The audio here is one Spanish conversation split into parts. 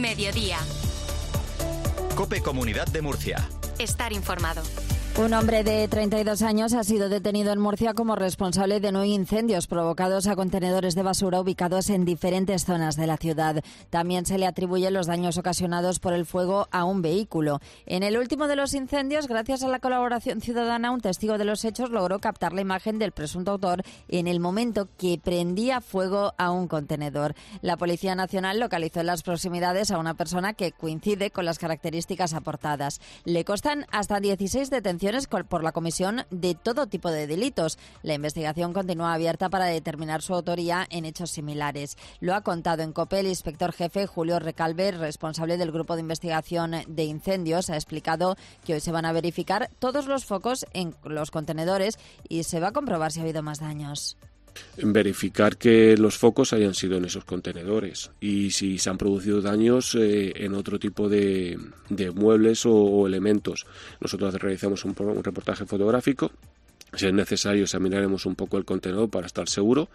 Mediodía. COPE Comunidad de Murcia. Estar informado. Un hombre de 32 años ha sido detenido en Murcia como responsable de 9 incendios provocados a contenedores de basura ubicados en diferentes zonas de la ciudad. También se le atribuyen los daños ocasionados por el fuego a un vehículo. En el último de los incendios, gracias a la colaboración ciudadana, un testigo de los hechos logró captar la imagen del presunto autor en el momento que prendía fuego a un contenedor. La Policía Nacional localizó en las proximidades a una persona que coincide con las características aportadas. Le constan hasta 16 detenciones por la comisión de todo tipo de delitos. La investigación continúa abierta para determinar su autoría en hechos similares. Lo ha contado en COPE el inspector jefe Julio Recalve, responsable del Grupo de Investigación de Incendios. Ha explicado que hoy se van a verificar todos los focos en los contenedores y se va a comprobar si ha habido más daños. Verificar que los focos hayan sido en esos contenedores y si se han producido daños en otro tipo de muebles o elementos. Nosotros realizamos un reportaje fotográfico. Si es necesario, examinaremos un poco el contenedor para estar seguro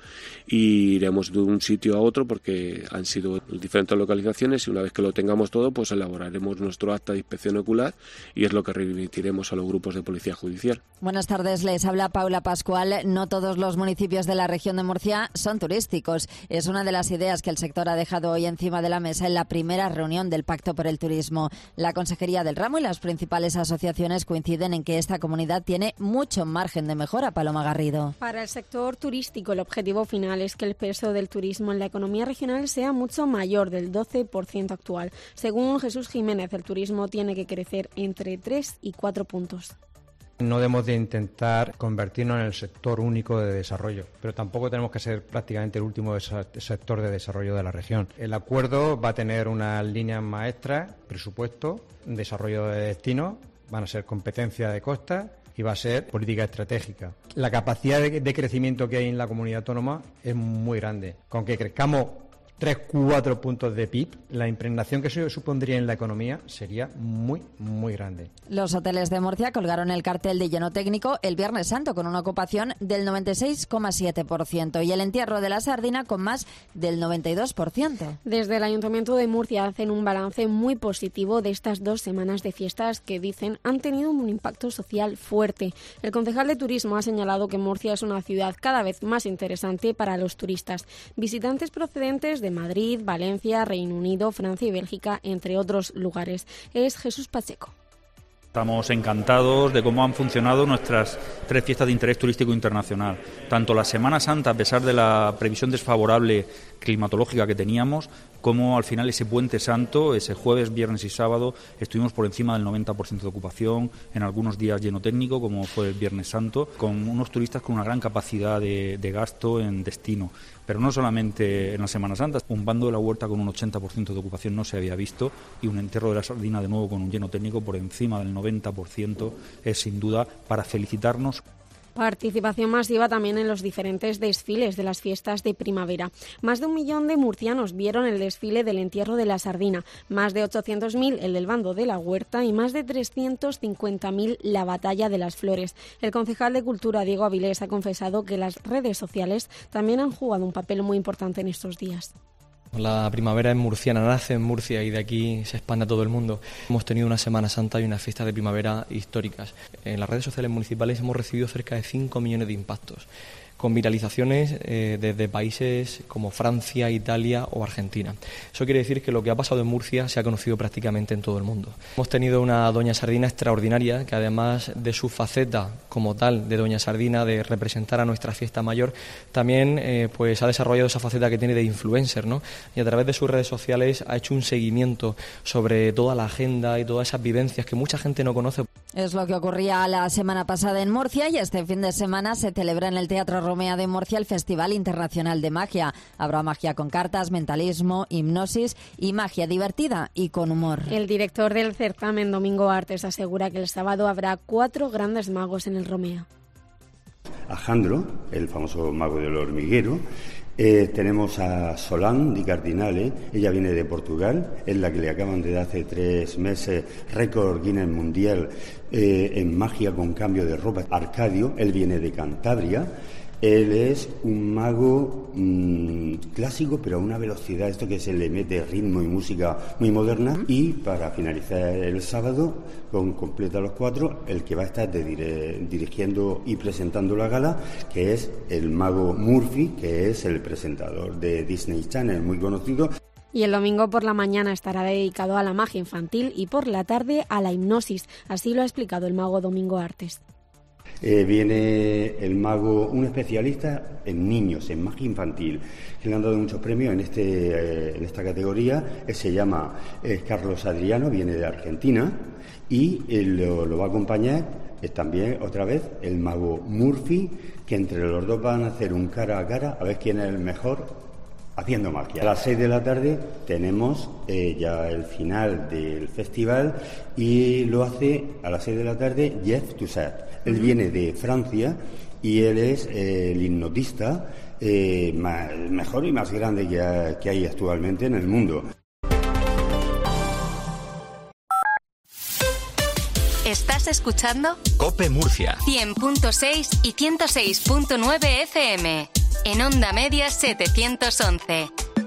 y iremos de un sitio a otro porque han sido diferentes localizaciones y una vez que lo tengamos todo, pues elaboraremos nuestro acta de inspección ocular y es lo que remitiremos a los grupos de policía judicial. Buenas tardes, les habla Paula Pascual. No todos los municipios de la región de Murcia son turísticos. Es una de las ideas que el sector ha dejado hoy encima de la mesa en la primera reunión del Pacto por el Turismo. La Consejería del Ramo y las principales asociaciones coinciden en que esta comunidad tiene mucho margen de mejora. Paloma Garrido. Para el sector turístico, el objetivo final es que el peso del turismo en la economía regional sea mucho mayor del 12% actual. Según Jesús Jiménez, el turismo tiene que crecer entre 3 y 4 puntos. No debemos de intentar convertirnos en el sector único de desarrollo, pero tampoco tenemos que ser prácticamente el último sector de desarrollo de la región. El acuerdo va a tener unas líneas maestras, presupuesto, desarrollo de destino, van a ser competencia de costa y va a ser política estratégica. La capacidad de crecimiento que hay en la comunidad autónoma es muy grande. Con que crezcamos 3-4 puntos de PIB, la impregnación que eso supondría en la economía sería muy, muy grande. Los hoteles de Murcia colgaron el cartel de lleno técnico el Viernes Santo con una ocupación del 96,7% y el entierro de la sardina con más del 92%. Desde el Ayuntamiento de Murcia hacen un balance muy positivo de estas 2 semanas de fiestas que, dicen, han tenido un impacto social fuerte. El concejal de Turismo ha señalado que Murcia es una ciudad cada vez más interesante para los turistas. Visitantes procedentes de Madrid, Valencia, Reino Unido, Francia y Bélgica, entre otros lugares. Es Jesús Pacheco. Estamos encantados de cómo han funcionado nuestras 3 fiestas de interés turístico internacional. Tanto la Semana Santa, a pesar de la previsión desfavorable climatológica que teníamos, como al final ese Puente Santo, ese jueves, viernes y sábado, estuvimos por encima del 90% de ocupación, en algunos días lleno técnico, como fue el Viernes Santo, con unos turistas con una gran capacidad de gasto en destino. Pero no solamente en la Semana Santa, un bando de la huerta con un 80% de ocupación no se había visto y un entierro de la sardina de nuevo con un lleno técnico por encima del 90% es sin duda para felicitarnos. Participación masiva también en los diferentes desfiles de las fiestas de primavera. Más de 1 millón de murcianos vieron el desfile del entierro de la sardina, más de 800.000 el del bando de la huerta y más de 350.000 la batalla de las flores. El concejal de Cultura, Diego Avilés, ha confesado que las redes sociales también han jugado un papel muy importante en estos días. La primavera es murciana, nace en Murcia y de aquí se expande a todo el mundo. Hemos tenido una Semana Santa y unas fiestas de primavera históricas. En las redes sociales municipales hemos recibido cerca de 5 millones de impactos, con viralizaciones desde países como Francia, Italia o Argentina. Eso quiere decir que lo que ha pasado en Murcia se ha conocido prácticamente en todo el mundo. Hemos tenido una Doña Sardina extraordinaria que, además de su faceta como tal de Doña Sardina, de representar a nuestra fiesta mayor, también pues ha desarrollado esa faceta que tiene de influencer, ¿no? Y a través de sus redes sociales ha hecho un seguimiento sobre toda la agenda y todas esas vivencias que mucha gente no conoce. Es lo que ocurría la semana pasada en Murcia y este fin de semana se celebra en el Teatro Romea de Murcia el Festival Internacional de Magia. Habrá magia con cartas, mentalismo, hipnosis y magia divertida y con humor. El director del certamen, Domingo Artes, asegura que el sábado habrá 4 grandes magos en el Romea. Alejandro, el famoso mago del hormiguero. Tenemos a Solán Di Cardinale, ella viene de Portugal, es la que le acaban de dar hace 3 meses récord Guinness mundial en magia con cambio de ropa. Arcadio, él viene de Cantabria. Él es un mago clásico, pero a una velocidad, esto que se le mete ritmo y música muy moderna. Y para finalizar el sábado, completa los 4, el que va a estar dirigiendo y presentando la gala, que es el mago Murphy, que es el presentador de Disney Channel, muy conocido. Y el domingo por la mañana estará dedicado a la magia infantil y por la tarde a la hipnosis. Así lo ha explicado el mago Domingo Artes. Viene el mago, un especialista en niños, en magia infantil, que le han dado muchos premios en esta categoría. Él se llama Carlos Adriano, viene de Argentina, y lo va a acompañar también otra vez el mago Murphy, que entre los dos van a hacer un cara a cara a ver quién es el mejor haciendo magia. A las 6 de la tarde tenemos ya el final del festival, y lo hace a las 6 de la tarde Jeff Toussaint. Él viene de Francia y él es el hipnotista mejor y más grande que hay actualmente en el mundo. ¿Estás escuchando? COPE Murcia. 100.6 y 106.9 FM. En Onda Media 711.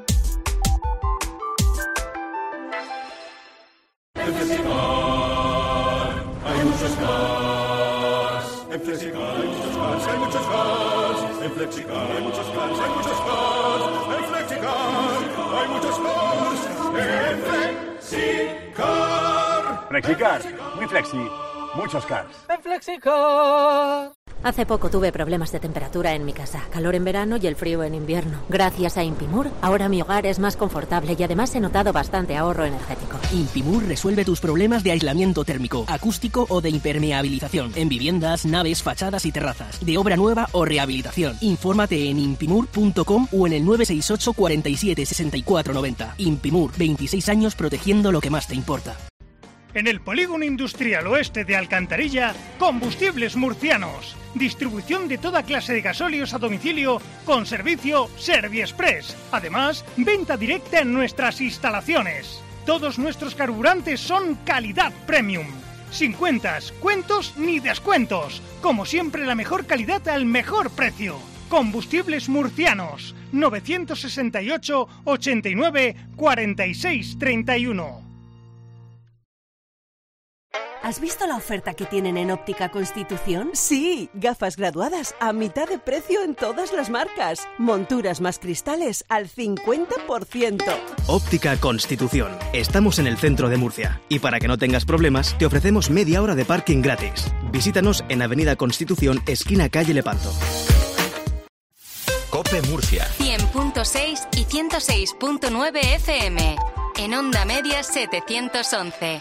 En Flexicar hay muchos cars. En Flexicar hay muchos cars, hay muchos cars. En Flexicar hay muchos cars, hay muchos cars. En Flexicar hay muchos cars. En Flexicar. Flexicar, muy flexi, muchos cars. En Flexicar. Hace poco tuve problemas de temperatura en mi casa, calor en verano y el frío en invierno. Gracias a Impimur, ahora mi hogar es más confortable y además he notado bastante ahorro energético. Impimur resuelve tus problemas de aislamiento térmico, acústico o de impermeabilización en viviendas, naves, fachadas y terrazas, de obra nueva o rehabilitación. Infórmate en impimur.com o en el 968 47 64 90. Impimur, 26 años protegiendo lo que más te importa. En el Polígono Industrial Oeste de Alcantarilla, Combustibles Murcianos. Distribución de toda clase de gasóleos a domicilio con servicio Serviexpress. Además, venta directa en nuestras instalaciones. Todos nuestros carburantes son calidad premium. Sin cuentas, cuentos ni descuentos. Como siempre, la mejor calidad al mejor precio. Combustibles Murcianos. 968 89 46 31. ¿Has visto la oferta que tienen en Óptica Constitución? Sí, gafas graduadas a mitad de precio en todas las marcas. Monturas más cristales al 50%. Óptica Constitución. Estamos en el centro de Murcia. Y para que no tengas problemas, te ofrecemos media hora de parking gratis. Visítanos en Avenida Constitución, esquina calle Lepanto. COPE Murcia. 100.6 y 106.9 FM. En Onda Media 711.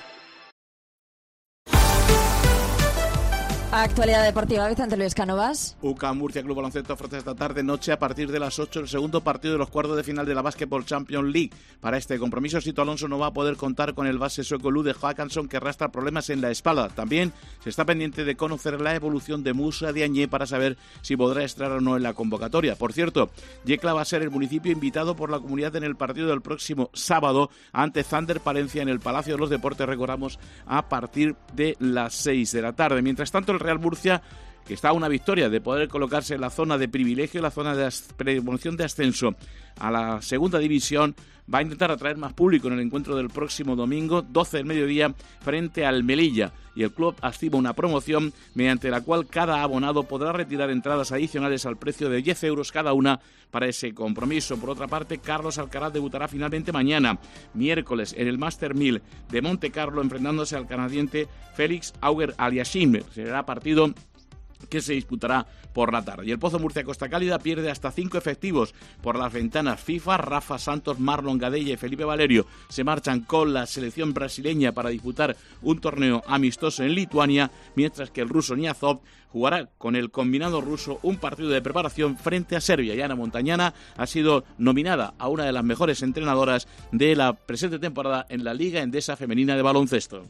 Actualidad deportiva, Vicente Luis Cánovas. UCAM Murcia Club Baloncesto ofrece esta tarde noche a partir de las 8 el segundo partido de los cuartos de final de la Basketball Champions League. Para este compromiso, Sito Alonso no va a poder contar con el base sueco Ludde Håkansson, que arrastra problemas en la espalda. También se está pendiente de conocer la evolución de Moussa Diagne para saber si podrá estar o no en la convocatoria. Por cierto, Yecla va a ser el municipio invitado por la comunidad en el partido del próximo sábado ante Thunder Palencia en el Palacio de los Deportes, recordamos, a partir de las 6 de la tarde. Mientras tanto, el Real Murcia, que está a una victoria de poder colocarse en la zona de privilegio, la zona de promoción de ascenso a la segunda división, va a intentar atraer más público en el encuentro del próximo domingo, 12 del mediodía, frente al Melilla. Y el club activa una promoción mediante la cual cada abonado podrá retirar entradas adicionales al precio de 10 euros cada una para ese compromiso. Por otra parte, Carlos Alcaraz debutará finalmente mañana, miércoles, en el Master 1000 de Monte Carlo, enfrentándose al canadiense Félix Auger-Aliassime. Será partido que se disputará por la tarde. Y el Pozo Murcia Costa Cálida pierde hasta 5 efectivos por las ventanas FIFA. Rafa Santos, Marlon Gadella y Felipe Valerio se marchan con la selección brasileña para disputar un torneo amistoso en Lituania, mientras que el ruso Niazov jugará con el combinado ruso un partido de preparación frente a Serbia. Y Ana Montañana ha sido nominada a una de las mejores entrenadoras de la presente temporada en la Liga Endesa Femenina de Baloncesto.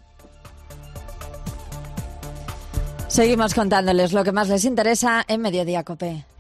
Seguimos contándoles lo que más les interesa en Mediodía COPE.